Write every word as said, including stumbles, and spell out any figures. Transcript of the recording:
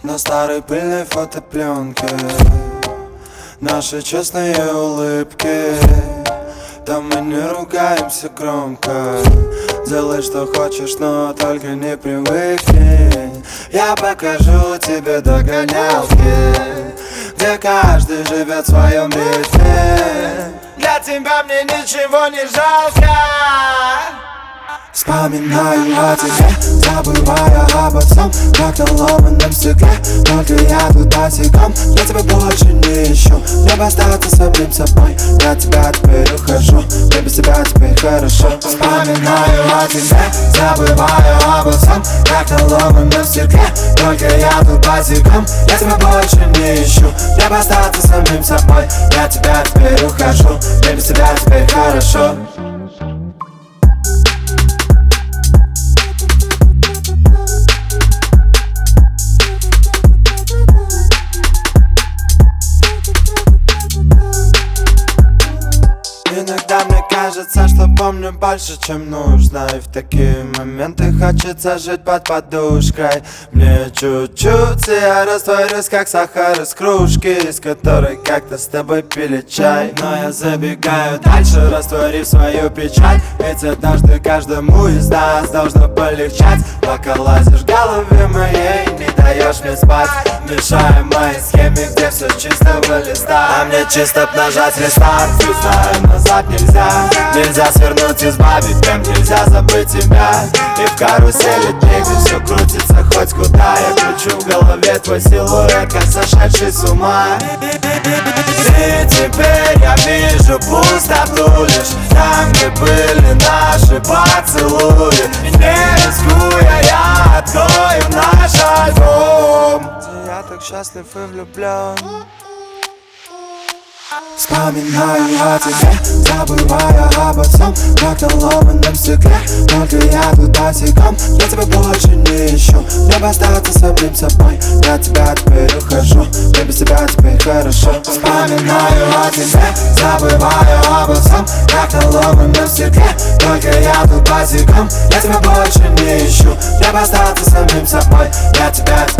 На старой пыльной фотопленке наши честные улыбки. Там мы не ругаемся громко. Делай, что хочешь, но только не привыкни. Я покажу тебе догонялки, где каждый живет в своем ритме. Для тебя мне ничего не жалко. Вспоминаю о тебе, забывая обо всем, как на ломаном стекле. Только я тут босиком, я тебя больше не ищу. Мне бы остаться самим собой, я от тебя теперь ухожу. Мне без тебя теперь хорошо. Вспоминаю о тебе, забывая обо всем, как на ломаном стекле. Только я тут босиком, я тебя больше не ищу. Мне бы остаться самим собой, я от тебя теперь ухожу. Мне без тебя теперь хорошо. Иногда мне кажется, что помню больше, чем нужно. И в такие моменты хочется жить под подушкой. Мне чуть-чуть, и я растворюсь, как сахар из кружки, из которой как-то с тобой пили чай. Но я забегаю дальше, растворив свою печаль. Ведь однажды каждому из нас должно полегчать. Пока лазишь в голове моей, не даешь мне спать, мешая моей схеме, где все чистого листа. А мне чисто б нажать рестарт, и знаю, назад нельзя. Нельзя свернуть, избавить, прям нельзя забыть тебя. И в карусели дней, где все крутится хоть куда. Я кручу в голове твой силуэт, как сошедший с ума. И теперь я вижу пустоту лишь там, где были наши поцелуи. И не рискуя, я открою наш альбом, где я так счастлив и влюблен. Вспоминаю о тебе, забывая обо всем, как на ломаном стекле. Только я тут босиком, я тебя больше не ищу. Мне бы остаться самим собой, я от тебя теперь ухожу. Мне без тебя теперь хорошо. Вспоминаю о тебе, забывая обо всем, как на ломаном стекле. Только я тут босиком, я тебя больше не ищу. Мне бы остаться самим собой, я от тебя